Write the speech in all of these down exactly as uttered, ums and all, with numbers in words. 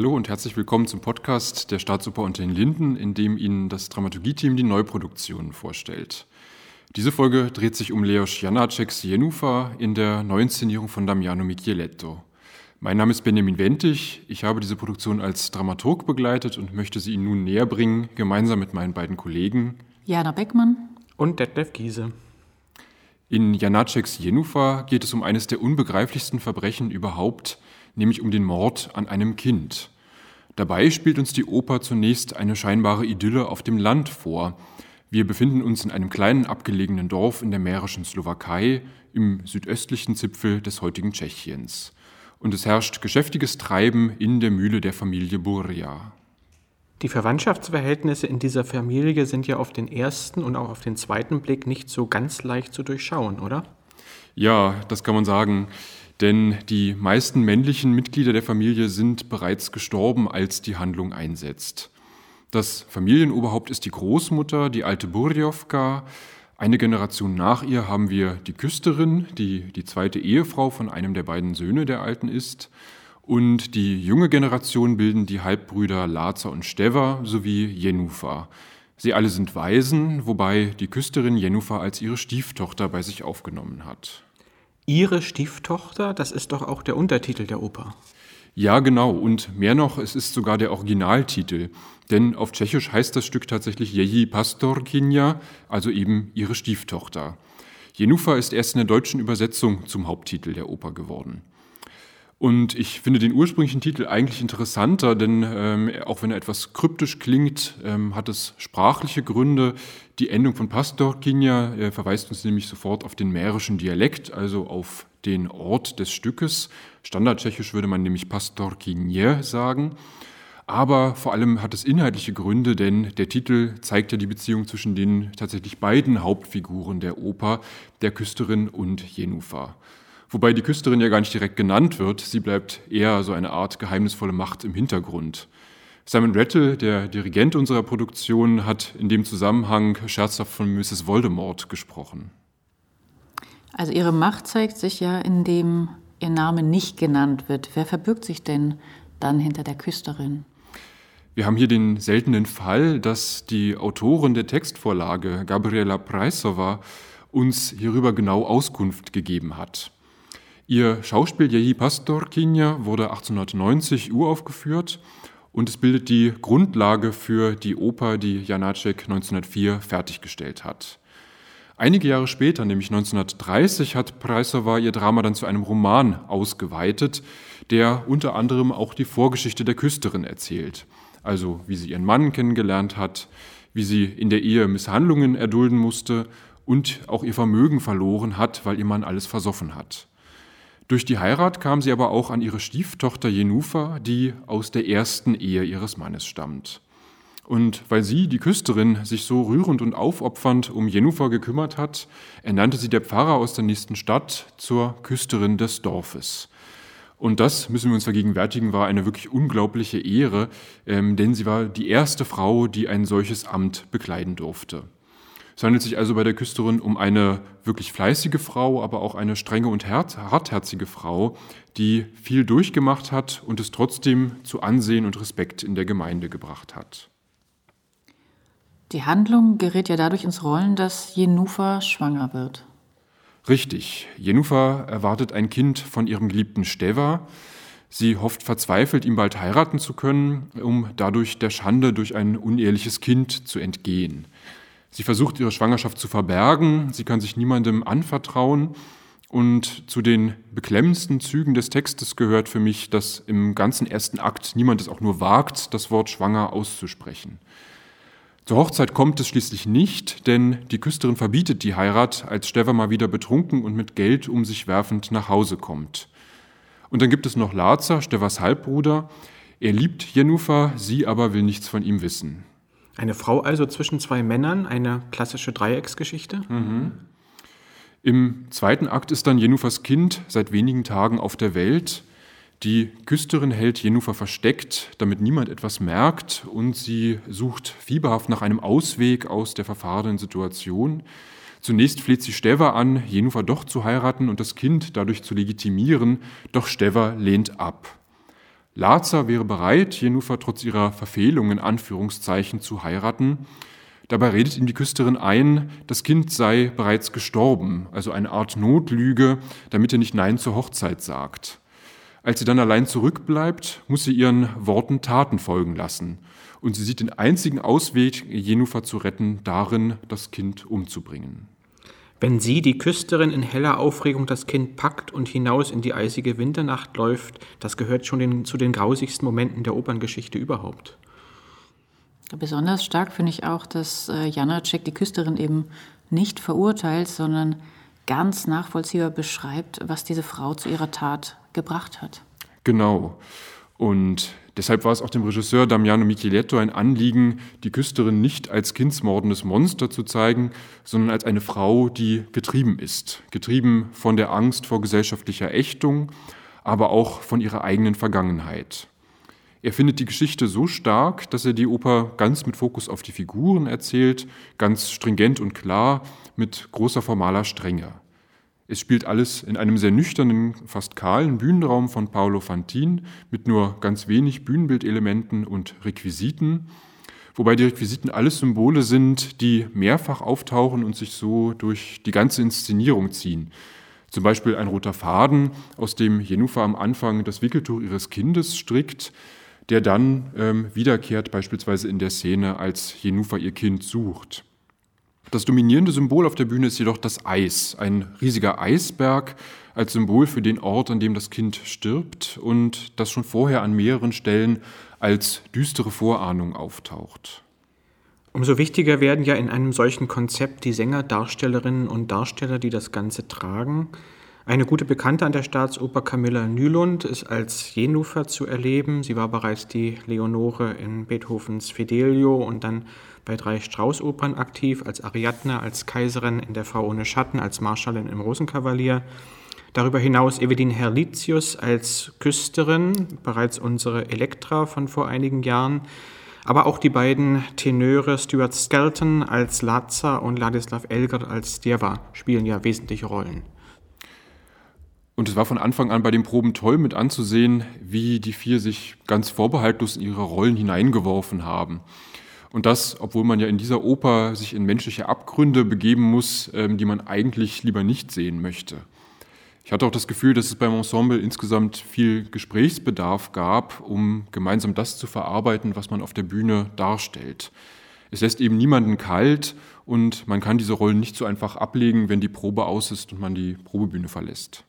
Hallo und herzlich willkommen zum Podcast der Staatsoper unter den Linden, in dem Ihnen das Dramaturgie-Team die Neuproduktion vorstellt. Diese Folge dreht sich um Leos Janáček's Jenůfa in der Neuinszenierung von Damiano Micheletto. Mein Name ist Benjamin Wentig, ich habe diese Produktion als Dramaturg begleitet und möchte sie Ihnen nun näher bringen, gemeinsam mit meinen beiden Kollegen Jana Beckmann und Detlef Giese. In Janáček's Jenůfa geht es um eines der unbegreiflichsten Verbrechen überhaupt, nämlich um den Mord an einem Kind. Dabei spielt uns die Oper zunächst eine scheinbare Idylle auf dem Land vor. Wir befinden uns in einem kleinen abgelegenen Dorf in der mährischen Slowakei, im südöstlichen Zipfel des heutigen Tschechiens. Und es herrscht geschäftiges Treiben in der Mühle der Familie Buria. Die Verwandtschaftsverhältnisse in dieser Familie sind ja auf den ersten und auch auf den zweiten Blick nicht so ganz leicht zu durchschauen, oder? Ja, das kann man sagen. Denn die meisten männlichen Mitglieder der Familie sind bereits gestorben, als die Handlung einsetzt. Das Familienoberhaupt ist die Großmutter, die alte Burjovka. Eine Generation nach ihr haben wir die Küsterin, die die zweite Ehefrau von einem der beiden Söhne der Alten ist. Und die junge Generation bilden die Halbbrüder Lazar und Steva sowie Jenůfa. Sie alle sind Waisen, wobei die Küsterin Jenůfa als ihre Stieftochter bei sich aufgenommen hat. Ihre Stieftochter, das ist doch auch der Untertitel der Oper. Ja, genau. Und mehr noch, es ist sogar der Originaltitel. Denn auf Tschechisch heißt das Stück tatsächlich Její pastorkyňa, also eben ihre Stieftochter. Jenůfa ist erst in der deutschen Übersetzung zum Haupttitel der Oper geworden. Und ich finde den ursprünglichen Titel eigentlich interessanter, denn ähm, auch wenn er etwas kryptisch klingt, ähm, hat es sprachliche Gründe. Die Endung von pastorkyňa äh, verweist uns nämlich sofort auf den mährischen Dialekt, also auf den Ort des Stückes. Standardtschechisch würde man nämlich pastorkyně sagen. Aber vor allem hat es inhaltliche Gründe, denn der Titel zeigt ja die Beziehung zwischen den tatsächlich beiden Hauptfiguren der Oper, der Küsterin und Jenůfa. Wobei die Küsterin ja gar nicht direkt genannt wird, sie bleibt eher so eine Art geheimnisvolle Macht im Hintergrund. Simon Rattle, der Dirigent unserer Produktion, hat in dem Zusammenhang scherzhaft von Misses Voldemort gesprochen. Also ihre Macht zeigt sich ja, indem ihr Name nicht genannt wird. Wer verbirgt sich denn dann hinter der Küsterin? Wir haben hier den seltenen Fall, dass die Autorin der Textvorlage, Gabriela Prajsová, uns hierüber genau Auskunft gegeben hat. Ihr Schauspiel Její pastorkyňa wurde achtzehnhundertneunzig uraufgeführt und es bildet die Grundlage für die Oper, die Janáček neunzehnhundertvier fertiggestellt hat. Einige Jahre später, nämlich neunzehnhundertdreißig, hat Prajsová ihr Drama dann zu einem Roman ausgeweitet, der unter anderem auch die Vorgeschichte der Küsterin erzählt. Also wie sie ihren Mann kennengelernt hat, wie sie in der Ehe Misshandlungen erdulden musste und auch ihr Vermögen verloren hat, weil ihr Mann alles versoffen hat. Durch die Heirat kam sie aber auch an ihre Stieftochter Jenůfa, die aus der ersten Ehe ihres Mannes stammt. Und weil sie, die Küsterin, sich so rührend und aufopfernd um Jenůfa gekümmert hat, ernannte sie der Pfarrer aus der nächsten Stadt zur Küsterin des Dorfes. Und das, müssen wir uns vergegenwärtigen, war eine wirklich unglaubliche Ehre, ähm, denn sie war die erste Frau, die ein solches Amt bekleiden durfte. Es handelt sich also bei der Küsterin um eine wirklich fleißige Frau, aber auch eine strenge und hartherzige Frau, die viel durchgemacht hat und es trotzdem zu Ansehen und Respekt in der Gemeinde gebracht hat. Die Handlung gerät ja dadurch ins Rollen, dass Jenůfa schwanger wird. Richtig. Jenůfa erwartet ein Kind von ihrem geliebten Steva. Sie hofft verzweifelt, ihn bald heiraten zu können, um dadurch der Schande durch ein uneheliches Kind zu entgehen. Sie versucht, ihre Schwangerschaft zu verbergen, sie kann sich niemandem anvertrauen und zu den beklemmendsten Zügen des Textes gehört für mich, dass im ganzen ersten Akt niemand es auch nur wagt, das Wort schwanger auszusprechen. Zur Hochzeit kommt es schließlich nicht, denn die Küsterin verbietet die Heirat, als Steva mal wieder betrunken und mit Geld um sich werfend nach Hause kommt. Und dann gibt es noch Lazar, Stevas Halbbruder. Er liebt Jenůfa, sie aber will nichts von ihm wissen. Eine Frau also zwischen zwei Männern, eine klassische Dreiecksgeschichte? Mhm. Im zweiten Akt ist dann Jenůfas Kind seit wenigen Tagen auf der Welt. Die Küsterin hält Jenůfa versteckt, damit niemand etwas merkt, und sie sucht fieberhaft nach einem Ausweg aus der verfahrenen Situation. Zunächst fleht sie Steva an, Jenůfa doch zu heiraten und das Kind dadurch zu legitimieren, doch Steva lehnt ab. László wäre bereit, Jenůfa trotz ihrer Verfehlung in Anführungszeichen zu heiraten. Dabei redet ihm die Küsterin ein, das Kind sei bereits gestorben, also eine Art Notlüge, damit er nicht Nein zur Hochzeit sagt. Als sie dann allein zurückbleibt, muss sie ihren Worten Taten folgen lassen. Und sie sieht den einzigen Ausweg, Jenůfa zu retten, darin, das Kind umzubringen. Wenn sie, die Küsterin, in heller Aufregung das Kind packt und hinaus in die eisige Winternacht läuft, das gehört schon den, zu den grausigsten Momenten der Operngeschichte überhaupt. Besonders stark finde ich auch, dass äh, Janáček die Küsterin eben nicht verurteilt, sondern ganz nachvollziehbar beschreibt, was diese Frau zu ihrer Tat gebracht hat. Genau. Und deshalb war es auch dem Regisseur Damiano Micheletto ein Anliegen, die Küsterin nicht als kindsmordendes Monster zu zeigen, sondern als eine Frau, die getrieben ist. Getrieben von der Angst vor gesellschaftlicher Ächtung, aber auch von ihrer eigenen Vergangenheit. Er findet die Geschichte so stark, dass er die Oper ganz mit Fokus auf die Figuren erzählt, ganz stringent und klar, mit großer formaler Strenge. Es spielt alles in einem sehr nüchternen, fast kahlen Bühnenraum von Paolo Fantin mit nur ganz wenig Bühnenbildelementen und Requisiten, wobei die Requisiten alles Symbole sind, die mehrfach auftauchen und sich so durch die ganze Inszenierung ziehen. Zum Beispiel ein roter Faden, aus dem Jenůfa am Anfang das Wickeltuch ihres Kindes strickt, der dann ähm, wiederkehrt, beispielsweise in der Szene, als Jenůfa ihr Kind sucht. Das dominierende Symbol auf der Bühne ist jedoch das Eis, ein riesiger Eisberg als Symbol für den Ort, an dem das Kind stirbt und das schon vorher an mehreren Stellen als düstere Vorahnung auftaucht. Umso wichtiger werden ja in einem solchen Konzept die Sänger, Darstellerinnen und Darsteller, die das Ganze tragen. Eine gute Bekannte an der Staatsoper, Camilla Nylund, ist als Jenůfa zu erleben. Sie war bereits die Leonore in Beethovens Fidelio und dann bei drei Strauß-Opern aktiv, als Ariadne, als Kaiserin in Der Frau ohne Schatten, als Marschallin im Rosenkavalier. Darüber hinaus Evelyn Herlitzius als Küsterin, bereits unsere Elektra von vor einigen Jahren. Aber auch die beiden Tenöre Stuart Skelton als László und Ladislav Elgar als Děva spielen ja wesentliche Rollen. Und es war von Anfang an bei den Proben toll mit anzusehen, wie die vier sich ganz vorbehaltlos in ihre Rollen hineingeworfen haben. Und das, obwohl man ja in dieser Oper sich in menschliche Abgründe begeben muss, die man eigentlich lieber nicht sehen möchte. Ich hatte auch das Gefühl, dass es beim Ensemble insgesamt viel Gesprächsbedarf gab, um gemeinsam das zu verarbeiten, was man auf der Bühne darstellt. Es lässt eben niemanden kalt und man kann diese Rollen nicht so einfach ablegen, wenn die Probe aus ist und man die Probebühne verlässt.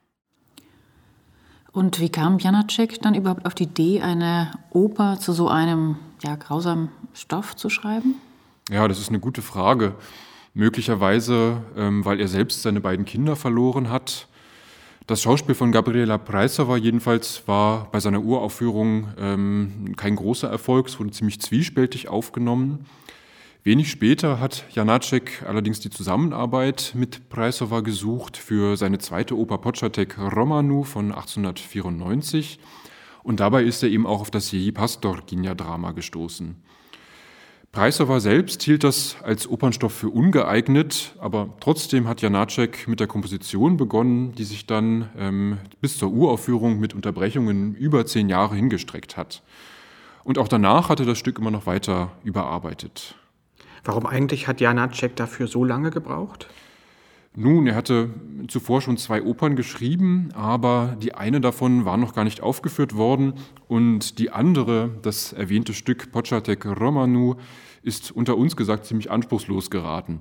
Und wie kam Janáček dann überhaupt auf die Idee, eine Oper zu so einem ja, grausamen Stoff zu schreiben? Ja, das ist eine gute Frage. Möglicherweise, ähm, weil er selbst seine beiden Kinder verloren hat. Das Schauspiel von Gabriela Prajsová jedenfalls war bei seiner Uraufführung ähm, kein großer Erfolg. Es wurde ziemlich zwiespältig aufgenommen. Wenig später hat Janáček allerdings die Zusammenarbeit mit Prajsová gesucht für seine zweite Oper Počátek Romanu von achtzehnhundertvierundneunzig und dabei ist er eben auch auf das Její pastorkyňa-Drama gestoßen. Prajsová selbst hielt das als Opernstoff für ungeeignet, aber trotzdem hat Janáček mit der Komposition begonnen, die sich dann ähm, bis zur Uraufführung mit Unterbrechungen über zehn Jahre hingestreckt hat. Und auch danach hat er das Stück immer noch weiter überarbeitet. Warum eigentlich hat Janáček dafür so lange gebraucht? Nun, er hatte zuvor schon zwei Opern geschrieben, aber die eine davon war noch gar nicht aufgeführt worden und die andere, das erwähnte Stück Počátek Romanu, ist unter uns gesagt ziemlich anspruchslos geraten.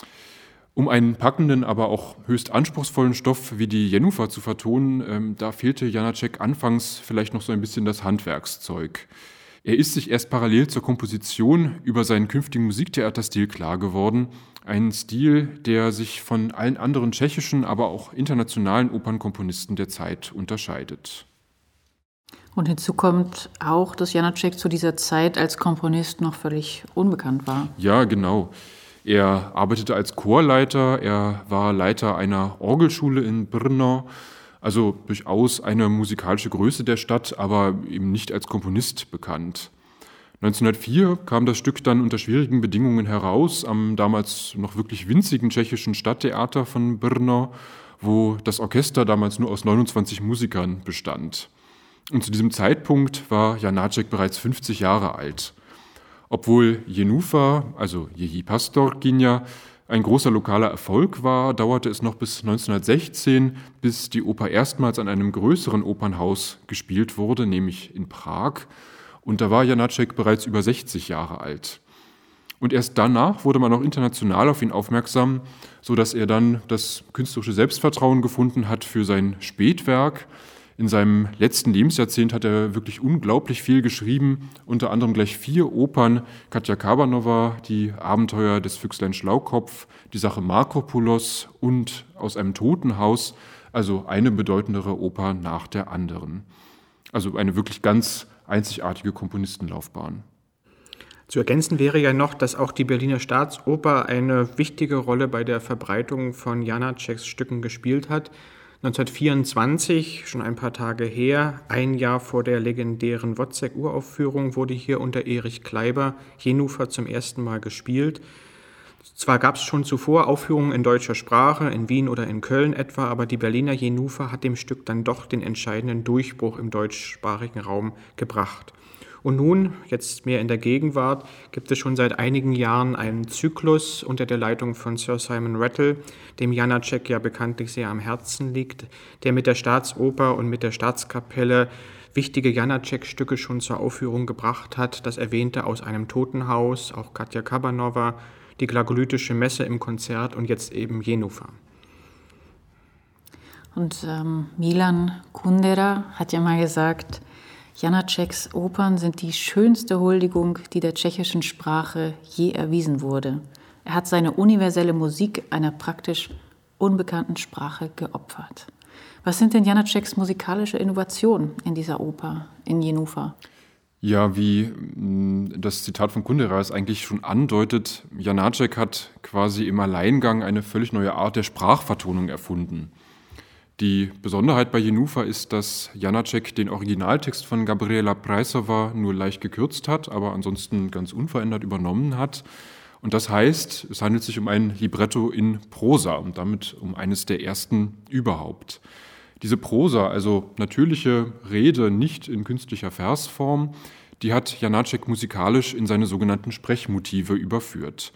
Um einen packenden, aber auch höchst anspruchsvollen Stoff wie die Jenůfa zu vertonen, ähm, da fehlte Janáček anfangs vielleicht noch so ein bisschen das Handwerkszeug. Er ist sich erst parallel zur Komposition über seinen künftigen Musiktheaterstil klar geworden. Ein Stil, der sich von allen anderen tschechischen, aber auch internationalen Opernkomponisten der Zeit unterscheidet. Und hinzu kommt auch, dass Janáček zu dieser Zeit als Komponist noch völlig unbekannt war. Ja, genau. Er arbeitete als Chorleiter, er war Leiter einer Orgelschule in Brno, also durchaus eine musikalische Größe der Stadt, aber eben nicht als Komponist bekannt. neunzehnhundertvier kam das Stück dann unter schwierigen Bedingungen heraus am damals noch wirklich winzigen tschechischen Stadttheater von Brno, wo das Orchester damals nur aus neunundzwanzig Musikern bestand. Und zu diesem Zeitpunkt war Janáček bereits fünfzig Jahre alt. Obwohl Jenůfa, also Její pastorkyňa, ein großer lokaler Erfolg war, dauerte es noch bis neunzehnhundertsechzehn, bis die Oper erstmals an einem größeren Opernhaus gespielt wurde, nämlich in Prag. Und da war Janáček bereits über sechzig Jahre alt. Und erst danach wurde man auch international auf ihn aufmerksam, sodass er dann das künstlerische Selbstvertrauen gefunden hat für sein Spätwerk. In seinem letzten Lebensjahrzehnt hat er wirklich unglaublich viel geschrieben, unter anderem gleich vier Opern: Katja Kabanova, die Abenteuer des Füchslein Schlaukopf, die Sache Markopoulos und Aus einem Totenhaus, also eine bedeutendere Oper nach der anderen. Also eine wirklich ganz einzigartige Komponistenlaufbahn. Zu ergänzen wäre ja noch, dass auch die Berliner Staatsoper eine wichtige Rolle bei der Verbreitung von Janáčeks Stücken gespielt hat. neunzehnhundertvierundzwanzig, schon ein paar Tage her, ein Jahr vor der legendären Wozzeck-Uraufführung, wurde hier unter Erich Kleiber Jenůfa zum ersten Mal gespielt. Zwar gab es schon zuvor Aufführungen in deutscher Sprache, in Wien oder in Köln etwa, aber die Berliner Jenůfa hat dem Stück dann doch den entscheidenden Durchbruch im deutschsprachigen Raum gebracht. Und nun, jetzt mehr in der Gegenwart, gibt es schon seit einigen Jahren einen Zyklus unter der Leitung von Sir Simon Rattle, dem Janáček ja bekanntlich sehr am Herzen liegt, der mit der Staatsoper und mit der Staatskapelle wichtige Janáček-Stücke schon zur Aufführung gebracht hat. Das erwähnte Aus einem Totenhaus, auch Katja Kabanova, die Glagolitische Messe im Konzert und jetzt eben Jenůfa. Und ähm, Milan Kundera hat ja mal gesagt, Janáčeks Opern sind die schönste Huldigung, die der tschechischen Sprache je erwiesen wurde. Er hat seine universelle Musik einer praktisch unbekannten Sprache geopfert. Was sind denn Janáčeks musikalische Innovationen in dieser Oper, in Jenůfa? Ja, wie das Zitat von Kundera es eigentlich schon andeutet, Janáček hat quasi im Alleingang eine völlig neue Art der Sprachvertonung erfunden. Die Besonderheit bei Jenůfa ist, dass Janáček den Originaltext von Gabriela Preissová nur leicht gekürzt hat, aber ansonsten ganz unverändert übernommen hat. Und das heißt, es handelt sich um ein Libretto in Prosa und damit um eines der ersten überhaupt. Diese Prosa, also natürliche Rede, nicht in künstlicher Versform, die hat Janáček musikalisch in seine sogenannten Sprechmotive überführt.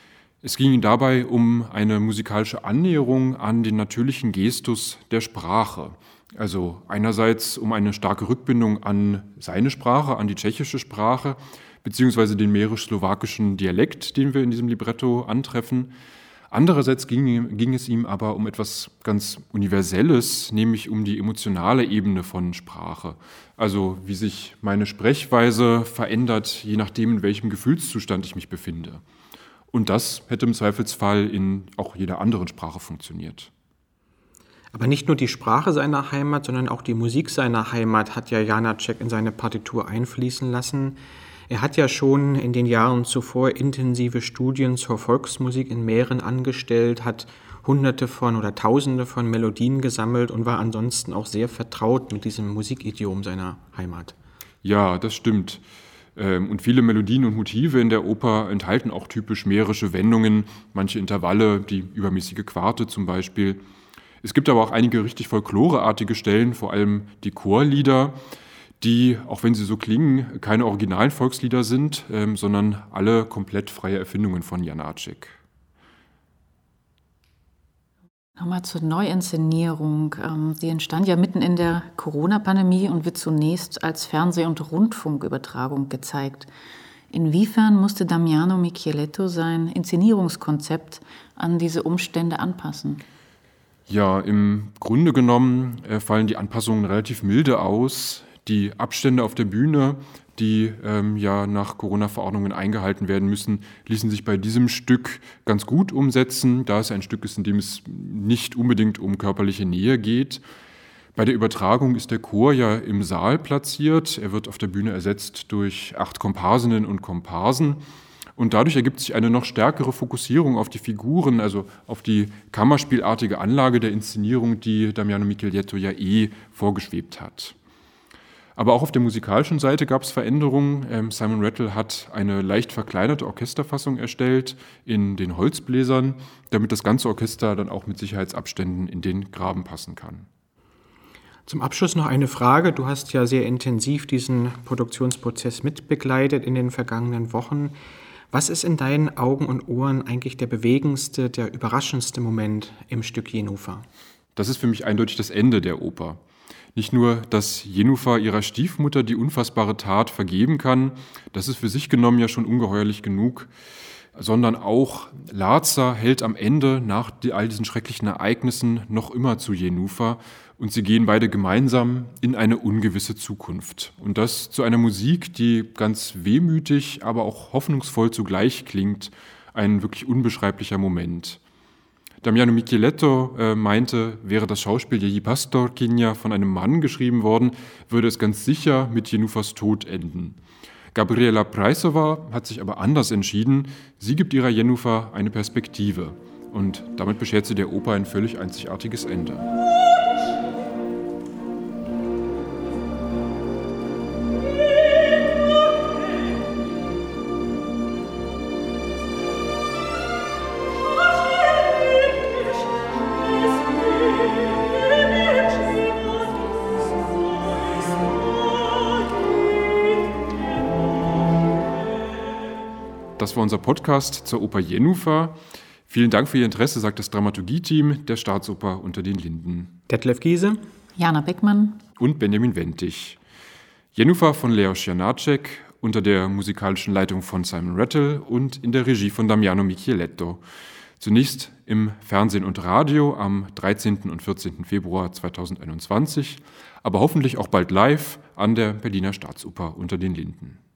Es ging dabei um eine musikalische Annäherung an den natürlichen Gestus der Sprache. Also einerseits um eine starke Rückbindung an seine Sprache, an die tschechische Sprache, beziehungsweise den mährisch-slowakischen Dialekt, den wir in diesem Libretto antreffen. Andererseits ging, ging es ihm aber um etwas ganz Universelles, nämlich um die emotionale Ebene von Sprache. Also wie sich meine Sprechweise verändert, je nachdem, in welchem Gefühlszustand ich mich befinde. Und das hätte im Zweifelsfall in auch jeder anderen Sprache funktioniert. Aber nicht nur die Sprache seiner Heimat, sondern auch die Musik seiner Heimat hat ja Janáček in seine Partitur einfließen lassen. Er hat ja schon in den Jahren zuvor intensive Studien zur Volksmusik in Mähren angestellt, hat Hunderte von oder Tausende von Melodien gesammelt und war ansonsten auch sehr vertraut mit diesem Musikidiom seiner Heimat. Ja, das stimmt. Und viele Melodien und Motive in der Oper enthalten auch typisch mährische Wendungen, manche Intervalle, die übermäßige Quarte zum Beispiel. Es gibt aber auch einige richtig folkloreartige Stellen, vor allem die Chorlieder, die, auch wenn sie so klingen, keine originalen Volkslieder sind, ähm, sondern alle komplett freie Erfindungen von Janáček. Nochmal zur Neuinszenierung. Sie entstand ja mitten in der Corona-Pandemie und wird zunächst als Fernseh- und Rundfunkübertragung gezeigt. Inwiefern musste Damiano Micheletto sein Inszenierungskonzept an diese Umstände anpassen? Ja, im Grunde genommen fallen die Anpassungen relativ milde aus. Die Abstände auf der Bühne, die ähm, ja nach Corona-Verordnungen eingehalten werden müssen, ließen sich bei diesem Stück ganz gut umsetzen, da es ein Stück ist, in dem es nicht unbedingt um körperliche Nähe geht. Bei der Übertragung ist der Chor ja im Saal platziert. Er wird auf der Bühne ersetzt durch acht Komparsinnen und Komparsen. Und dadurch ergibt sich eine noch stärkere Fokussierung auf die Figuren, also auf die kammerspielartige Anlage der Inszenierung, die Damiano Micheletto ja eh vorgeschwebt hat. Aber auch auf der musikalischen Seite gab es Veränderungen. Simon Rattle hat eine leicht verkleinerte Orchesterfassung erstellt in den Holzbläsern, damit das ganze Orchester dann auch mit Sicherheitsabständen in den Graben passen kann. Zum Abschluss noch eine Frage. Du hast ja sehr intensiv diesen Produktionsprozess mitbegleitet in den vergangenen Wochen. Was ist in deinen Augen und Ohren eigentlich der bewegendste, der überraschendste Moment im Stück Jenůfa? Das ist für mich eindeutig das Ende der Oper. Nicht nur, dass Jenůfa ihrer Stiefmutter die unfassbare Tat vergeben kann, das ist für sich genommen ja schon ungeheuerlich genug, sondern auch László hält am Ende nach all diesen schrecklichen Ereignissen noch immer zu Jenůfa und sie gehen beide gemeinsam in eine ungewisse Zukunft. Und das zu einer Musik, die ganz wehmütig, aber auch hoffnungsvoll zugleich klingt, ein wirklich unbeschreiblicher Moment. Damiano Micheletto äh, meinte, wäre das Schauspiel Její pastorkyňa von einem Mann geschrieben worden, würde es ganz sicher mit Jenůfas Tod enden. Gabriela Preissová hat sich aber anders entschieden. Sie gibt ihrer Jenůfa eine Perspektive. Und damit beschert sie der Oper ein völlig einzigartiges Ende. Das war unser Podcast zur Oper Jenůfa. Vielen Dank für Ihr Interesse, sagt das Dramaturgie-Team der Staatsoper Unter den Linden. Detlef Giese, Jana Beckmann und Benjamin Wentig. Jenůfa von Leos Janáček unter der musikalischen Leitung von Simon Rattle und in der Regie von Damiano Micheletto. Zunächst im Fernsehen und Radio am dreizehnten und vierzehnten Februar zweitausendeinundzwanzig, aber hoffentlich auch bald live an der Berliner Staatsoper Unter den Linden.